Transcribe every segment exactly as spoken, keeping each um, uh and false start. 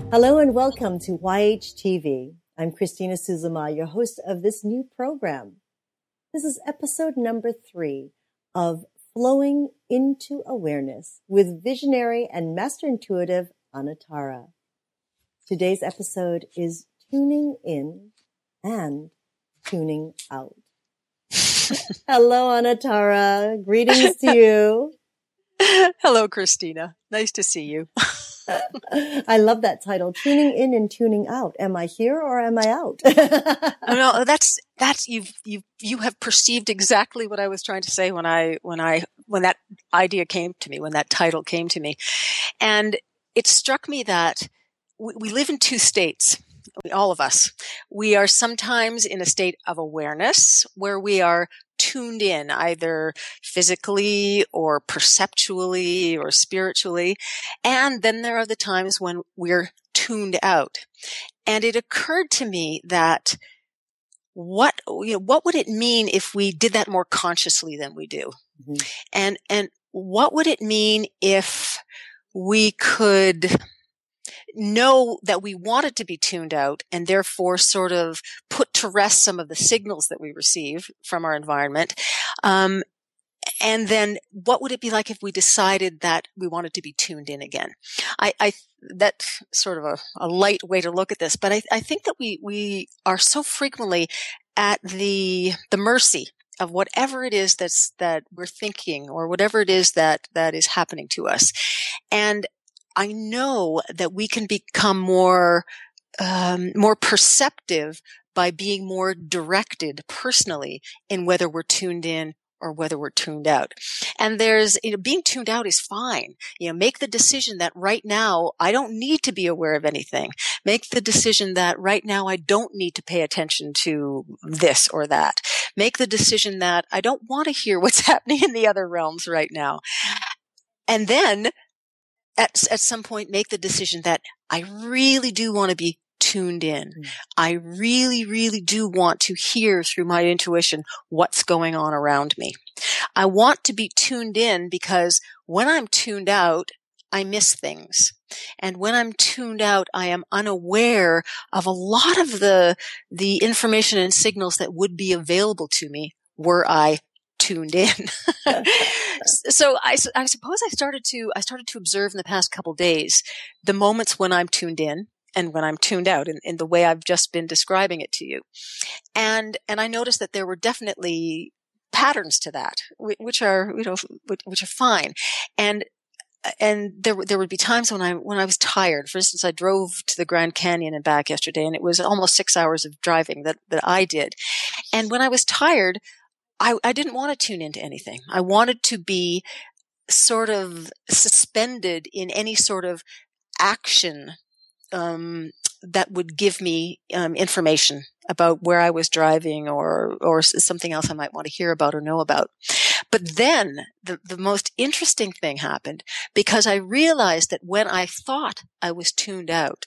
Hello and welcome to Y H T V. I'm Christina Suzuma, your host of this new program. This is episode number three of Flowing into Awareness with visionary and master intuitive Anatara. Today's episode is tuning in and tuning out. Hello, Anatara. Greetings to you. Hello, Christina. Nice to see you. I love that title, tuning in and tuning out. Am I here or am I out? no, no, that's, that's, you've, you, you have perceived exactly what I was trying to say when I, when I, when that idea came to me, when that title came to me. And it struck me that we, we live in two states. All of us. We are sometimes in a state of awareness where we are tuned in either physically or perceptually or spiritually. And then there are the times when we're tuned out. And it occurred to me that what, you know, what would it mean if we did that more consciously than we do? Mm-hmm. And, and what would it mean if we could know that we wanted to be tuned out and therefore sort of put to rest some of the signals that we receive from our environment. Um, and then what would it be like if we decided that we wanted to be tuned in again? I, I that's sort of a, a light way to look at this, but I, I think that we, we are so frequently at the, the mercy of whatever it is that's, that we're thinking or whatever it is that, that is happening to us. And I know that we can become more, um, more perceptive by being more directed personally in whether we're tuned in or whether we're tuned out. And there's, you know, being tuned out is fine. You know, make the decision that right now I don't need to be aware of anything. Make the decision that right now I don't need to pay attention to this or that. Make the decision that I don't want to hear what's happening in the other realms right now. And then At, at some point, make the decision that I really do want to be tuned in. Mm. I really, really do want to hear through my intuition what's going on around me. I want to be tuned in because when I'm tuned out, I miss things. And when I'm tuned out, I am unaware of a lot of the, the information and signals that would be available to me were I tuned in. So I, I suppose I started to, I started to observe in the past couple of days the moments when I'm tuned in and when I'm tuned out in, in the way I've just been describing it to you. And, and I noticed that there were definitely patterns to that, which are, you know, which are fine. And And there, there would be times when I, when I was tired. For instance, I drove to the Grand Canyon and back yesterday, and it was almost six hours of driving that, that I did. And when I was tired, I, I didn't want to tune into anything. I wanted to be sort of suspended in any sort of action um, that would give me um, information about where I was driving or or something else I might want to hear about or know about. But then the, the most interesting thing happened because I realized that when I thought I was tuned out,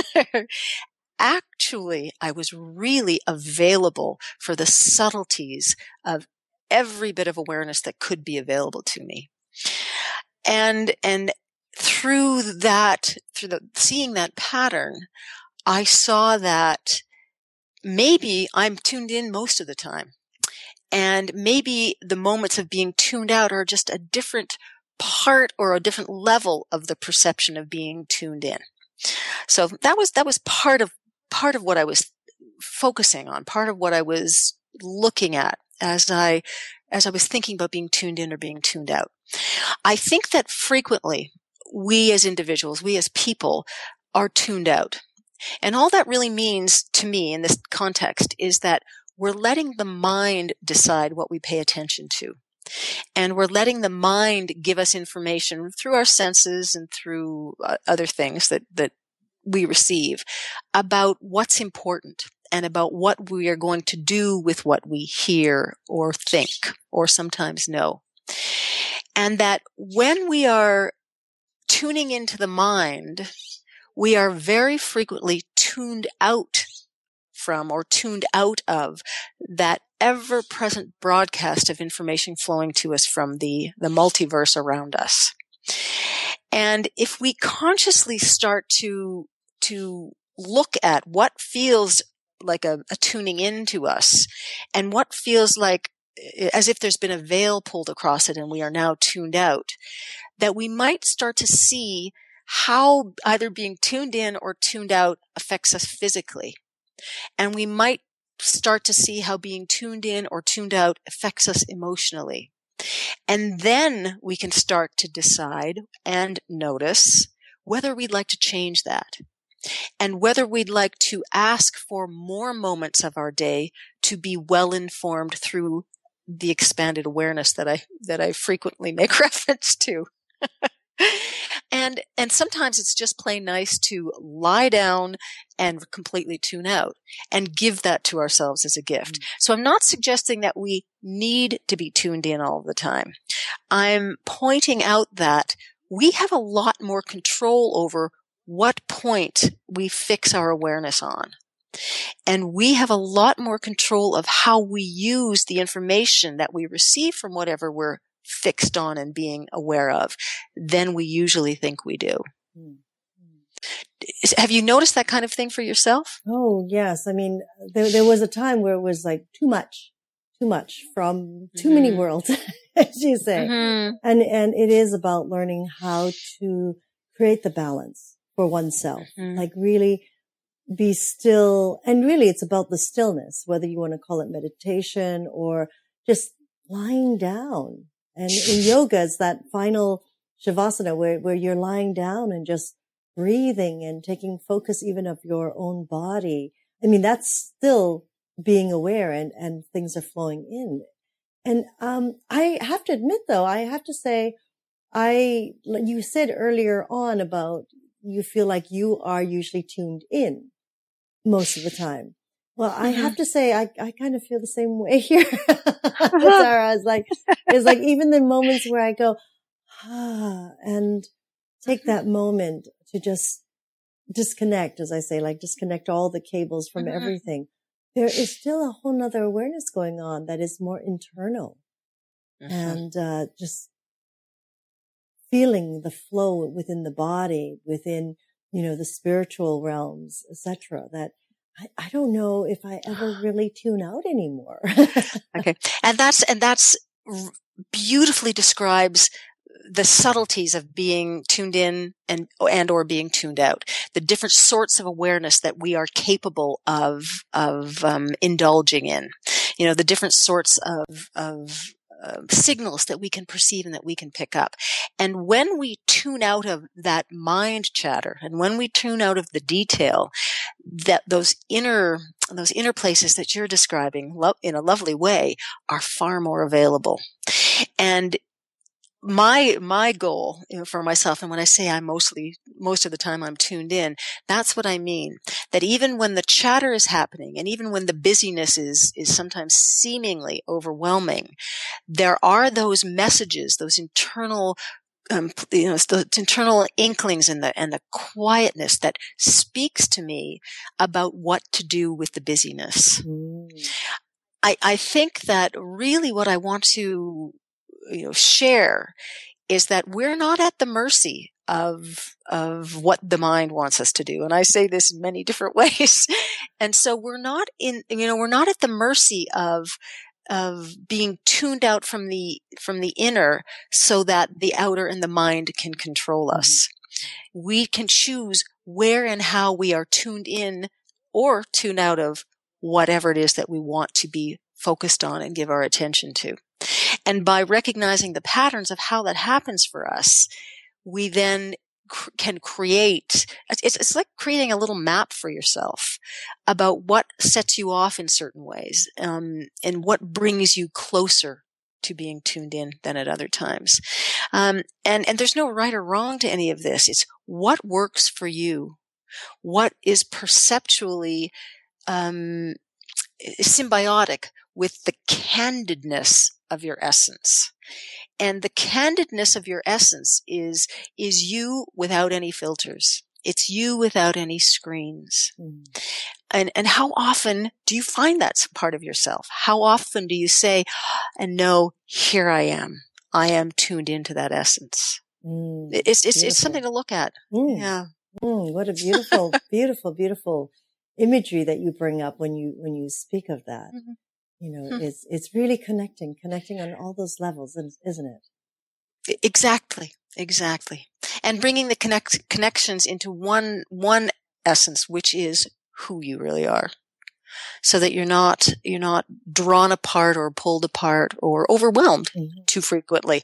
actually, I was really available for the subtleties of every bit of awareness that could be available to me. And, and through that, through the, seeing that pattern, I saw that maybe I'm tuned in most of the time. And maybe the moments of being tuned out are just a different part or a different level of the perception of being tuned in. So that was, that was part of part of what I was focusing on, part of what I was looking at as I, as I was thinking about being tuned in or being tuned out. I think that frequently we as individuals, we as people are tuned out. And all that really means to me in this context is that we're letting the mind decide what we pay attention to. And we're letting the mind give us information through our senses and through uh, other things that, that we receive about what's important and about what we are going to do with what we hear or think or sometimes know. And that when we are tuning into the mind, we are very frequently tuned out from or tuned out of that ever-present broadcast of information flowing to us from the, the multiverse around us. And if we consciously start to to look at what feels like a, a tuning in to us and what feels like as if there's been a veil pulled across it and we are now tuned out, that we might start to see how either being tuned in or tuned out affects us physically. And we might start to see how being tuned in or tuned out affects us emotionally. And then we can start to decide and notice whether we'd like to change that and whether we'd like to ask for more moments of our day to be well informed through the expanded awareness that I, that I frequently make reference to. and, and sometimes it's just plain nice to lie down and completely tune out and give that to ourselves as a gift. Mm-hmm. So I'm not suggesting that we need to be tuned in all the time. I'm pointing out that we have a lot more control over what point we fix our awareness on. And we have a lot more control of how we use the information that we receive from whatever we're fixed on and being aware of than we usually think we do. Mm-hmm. Have you noticed that kind of thing for yourself? Oh, yes. I mean, there, there was a time where it was like too much, too much from too mm-hmm. many worlds, as you say. Mm-hmm. And, and it is about learning how to create the balance for oneself, mm-hmm. like really be still. And really it's about the stillness, whether you want to call it meditation or just lying down. And in yoga, it's that final shavasana where, where you're lying down and just breathing and taking focus even of your own body. I mean, that's still being aware and, and things are flowing in. And, um, I have to admit though, I have to say, I, you said earlier on about you feel like you are usually tuned in most of the time. Well, I have to say, I, I kind of feel the same way here. Sarah, it's like, it's like even the moments where I go, ah, and take that moment to just disconnect, as I say, like disconnect all the cables from mm-hmm. everything. There is still a whole nother awareness going on that is more internal mm-hmm. and, uh, just feeling the flow within the body, within, you know, the spiritual realms, et cetera, that I, I don't know if I ever really tune out anymore. Okay. And that's, and that's beautifully describes the subtleties of being tuned in and, and or being tuned out, the different sorts of awareness that we are capable of, of, um, indulging in, you know, the different sorts of, of, Uh, signals that we can perceive and that we can pick up. And when we tune out of that mind chatter and when we tune out of the detail, that those inner, those inner places that you're describing lo- in a lovely way are far more available. And my, my goal, you know, for myself, and when I say I'm mostly, most of the time I'm tuned in, that's what I mean. That even when the chatter is happening and even when the busyness is, is sometimes seemingly overwhelming, there are those messages, those internal, um, you know, the internal inklings and the, and the quietness that speaks to me about what to do with the busyness. Mm. I, I think that really what I want to you know, share is that we're not at the mercy of, of what the mind wants us to do. And I say this in many different ways. And so we're not in, you know, we're not at the mercy of, of being tuned out from the, from the inner so that the outer and the mind can control us. We can choose where and how we are tuned in or tune out of whatever it is that we want to be focused on and give our attention to. And by recognizing the patterns of how that happens for us, we then cr- can create, it's, it's like creating a little map for yourself about what sets you off in certain ways, um, and what brings you closer to being tuned in than at other times. Um, and, and there's no right or wrong to any of this. It's what works for you, what is perceptually, um, symbiotic with the candidness of your essence. And the candidness of your essence is, is you without any filters. It's you without any screens. Mm. And, and how often do you find that part of yourself? How often do you say, and no, here I am. I am tuned into that essence. Mm. It's, it's, it's something to look at. Mm. Yeah. Mm, what a beautiful, beautiful, beautiful imagery that you bring up when you when you speak of that. Mm-hmm. You know, mm-hmm. it's it's really connecting, connecting on all those levels, isn't it? Exactly, exactly, and bringing the connect connections into one one essence, which is who you really are, so that you're not you're not drawn apart or pulled apart or overwhelmed mm-hmm. too frequently.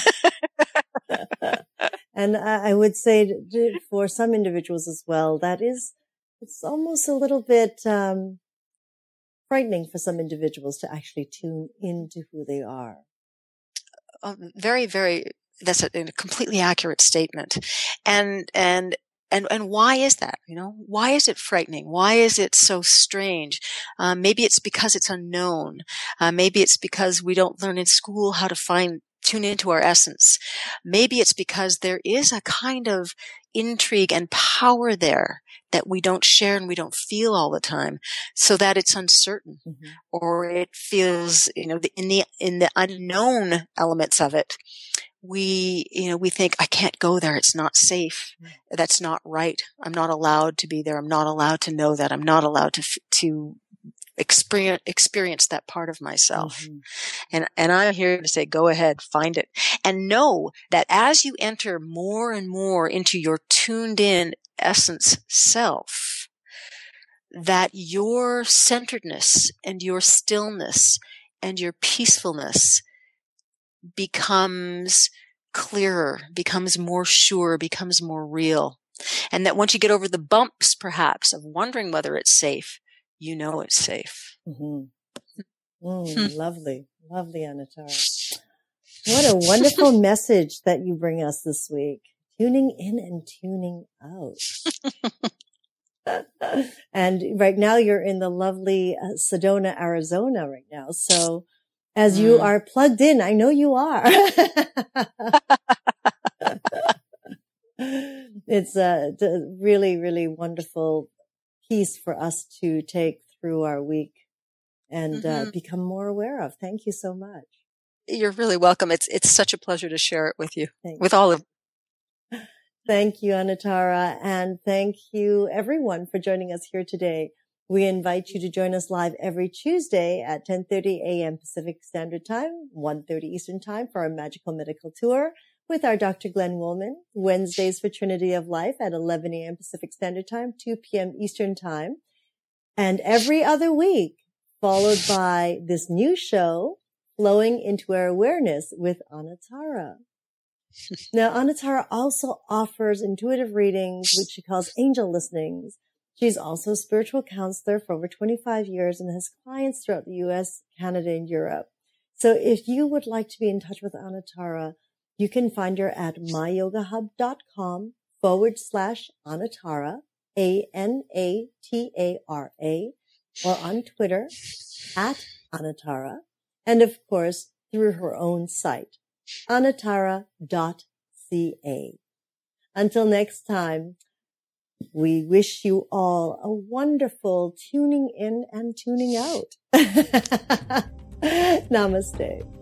And I would say for some individuals as well, that is, it's almost a little bit um, frightening for some individuals to actually tune into who they are. Oh, very, very, that's a, a completely accurate statement. And, and, and, and why is that? You know, why is it frightening? Why is it so strange? Um, maybe it's because it's unknown. Uh, maybe it's because we don't learn in school how to find tune into our essence. Maybe it's because there is a kind of intrigue and power there that we don't share and we don't feel all the time, so that it's uncertain, mm-hmm. or it feels, you know, in the in the unknown elements of it, we, you know, we think, I can't go there. It's not safe. Mm-hmm. That's not right. I'm not allowed to be there. I'm not allowed to know that. I'm not allowed to to experience experience that part of myself. Mm-hmm. And and I'm here to say, go ahead, find it. And know that as you enter more and more into your tuned in essence self, that your centeredness and your stillness and your peacefulness becomes clearer, becomes more sure, becomes more real. And that once you get over the bumps, perhaps, of wondering whether it's safe, you know it's safe. Mm-hmm. Mm, lovely, lovely, Anatara. What a wonderful message that you bring us this week. Tuning in and tuning out. And right now you're in the lovely uh, Sedona, Arizona right now. So as mm. you are plugged in, I know you are. It's a, a really, really wonderful piece for us to take through our week and mm-hmm. uh, become more aware of. Thank you so much. You're really welcome. It's it's such a pleasure to share it with you, Thanks. with all of you. Thank you, Anatara, and thank you, everyone, for joining us here today. We invite you to join us live every Tuesday at ten thirty a.m. Pacific Standard Time, one thirty Eastern Time for our Magical Medical Tour with our Doctor Glenn Woolman. Wednesdays for Trinity of Life at eleven a.m. Pacific Standard Time, two p.m. Eastern Time. And every other week, followed by this new show, Flowing into Our Awareness with Anatara. Now, Anatara also offers intuitive readings, which she calls angel listenings. She's also a spiritual counselor for over twenty-five years and has clients throughout the U S, Canada, and Europe. So if you would like to be in touch with Anatara, you can find her at myyogahub.com forward slash Anatara, A N A T A R A, or on Twitter at Anatara, and of course through her own site, anatara dot c a. Until next time, we wish you all a wonderful tuning in and tuning out. Namaste.